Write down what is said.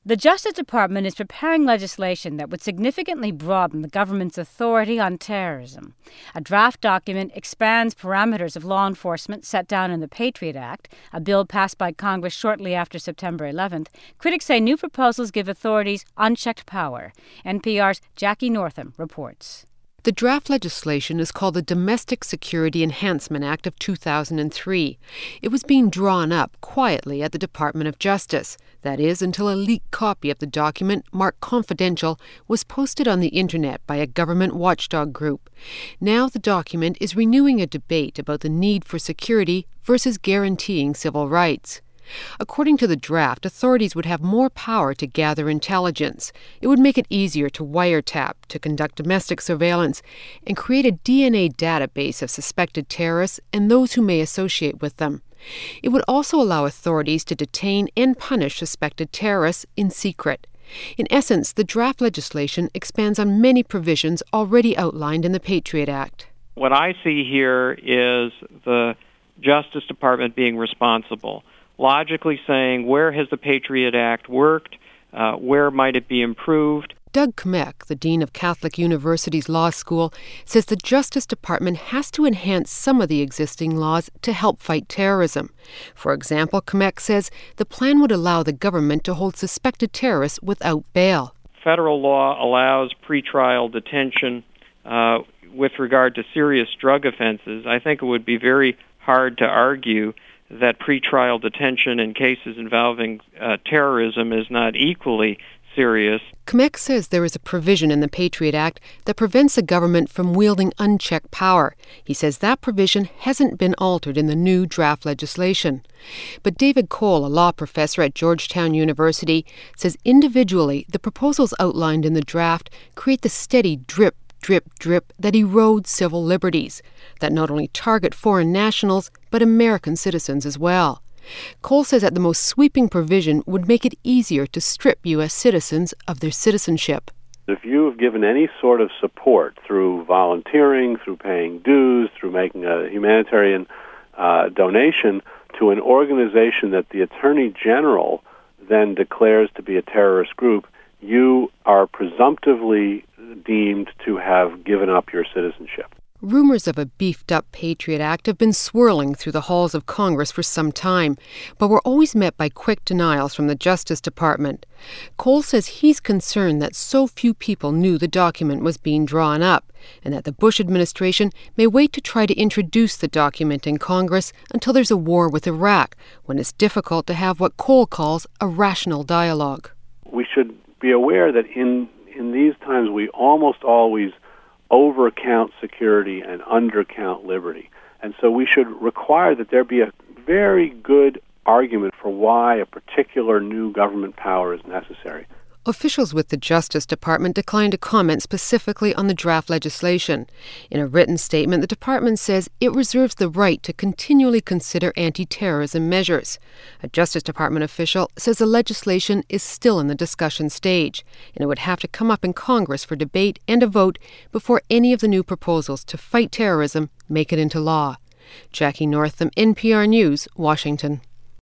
The Justice Department is preparing legislation that would significantly broaden the government's authority on terrorism. A draft document expands parameters of law enforcement set down in the Patriot Act, a bill passed by Congress shortly after September 11th. Critics say new proposals give authorities unchecked power. NPR's Jackie Northam reports. The draft legislation is called the Domestic Security Enhancement Act of 2003. It was being drawn up quietly at the Department of Justice. That is, until a leaked copy of the document, marked confidential, was posted on the internet by a government watchdog group. Now the document is renewing a debate about the need for security versus guaranteeing civil rights. According to the draft, authorities would have more power to gather intelligence. It would make it easier to wiretap, to conduct domestic surveillance, and create a DNA database of suspected terrorists and those who may associate with them. It would also allow authorities to detain and punish suspected terrorists in secret. In essence, the draft legislation expands on many provisions already outlined in the Patriot Act. What I see here is the Justice Department being responsible, logically saying, where has the Patriot Act worked? Where might it be improved? Doug Kmek, the dean of Catholic University's law school, says the Justice Department has to enhance some of the existing laws to help fight terrorism. For example, Kmek says the plan would allow the government to hold suspected terrorists without bail. Federal law allows pretrial detention with regard to serious drug offenses. I think it would be very hard to argue that pretrial detention in cases involving terrorism is not equally serious. Kmek says there is a provision in the Patriot Act that prevents the government from wielding unchecked power. He says that provision hasn't been altered in the new draft legislation. But David Cole, a law professor at Georgetown University, says individually the proposals outlined in the draft create the steady drip, drip that erodes civil liberties, that not only target foreign nationals, but American citizens as well. Cole says that the most sweeping provision would make it easier to strip U.S. citizens of their citizenship. If you have given any sort of support through volunteering, through paying dues, through making a humanitarian donation to an organization that the Attorney General then declares to be a terrorist group, you are presumptively deemed to have given up your citizenship. Rumors of a beefed-up Patriot Act have been swirling through the halls of Congress for some time, but were always met by quick denials from the Justice Department. Cole says he's concerned that so few people knew the document was being drawn up, and that the Bush administration may wait to try to introduce the document in Congress until there's a war with Iraq, when it's difficult to have what Cole calls a rational dialogue. We should be aware that in these times we almost always overcount security and undercount liberty. And so we should require that there be a very good argument for why a particular new government power is necessary. Officials with the Justice Department declined to comment specifically on the draft legislation. In a written statement, the department says it reserves the right to continually consider anti-terrorism measures. A Justice Department official says the legislation is still in the discussion stage, and it would have to come up in Congress for debate and a vote before any of the new proposals to fight terrorism make it into law. Jackie Northam, NPR News, Washington.